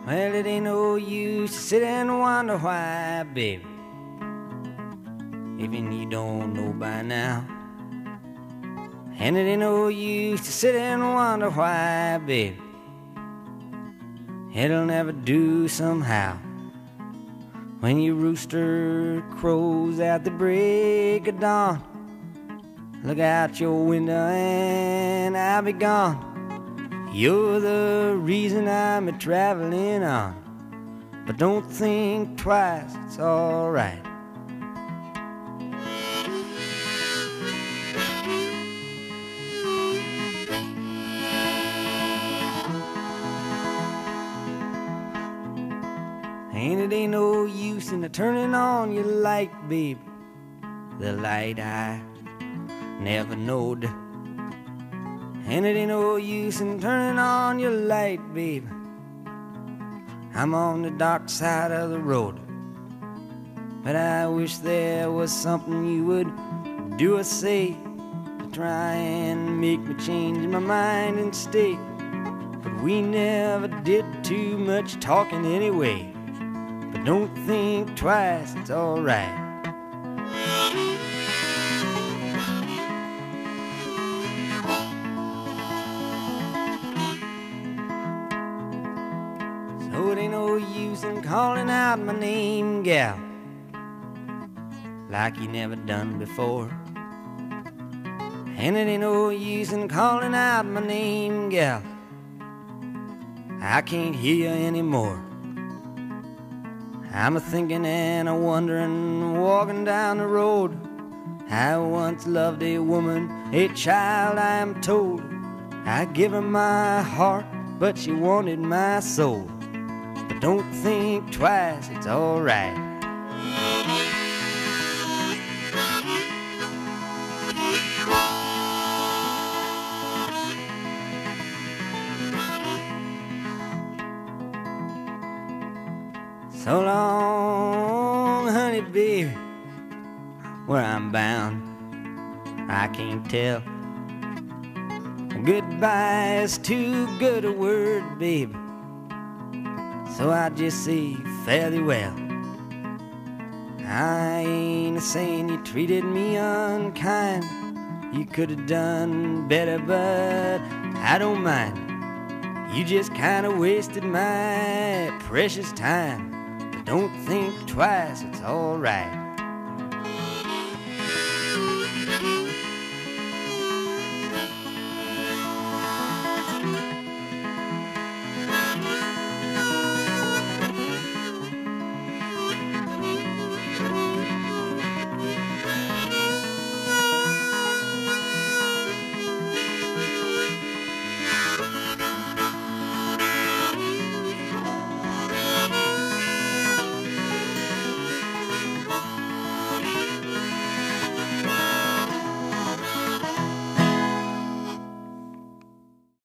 Well, it ain't no use to sit and wonder why, baby, even you don't know by now. And it ain't no use to sit and wonder why, baby, it'll never do somehow. When your rooster crows at the break of dawn, look out your window and I'll be gone. You're the reason I'm a-traveling on, but don't think twice, it's alright. And it ain't no use in turning on your light, baby, the light I never knowed. And it ain't no use in turning on your light, baby, I'm on the dark side of the road. But I wish there was something you would do or say to try and make me change my mind and stay. But we never did too much talking anyway. But don't think twice, it's alright. So it ain't no use in calling out my name, gal, like you never done before. And it ain't no use in calling out my name, gal, I can't hear you anymore. I'm a-thinking and a-wondering, walking down the road. I once loved a woman, a child I am told. I give her my heart, but she wanted my soul. But don't think twice, it's alright. So long, honey, baby, where I'm bound, I can't tell. Goodbye is too good a word, baby, so I just say fare thee well. I ain't a-saying you treated me unkind. You could have done better, but I don't mind. You just kinda wasted my precious time. Don't think twice, it's alright.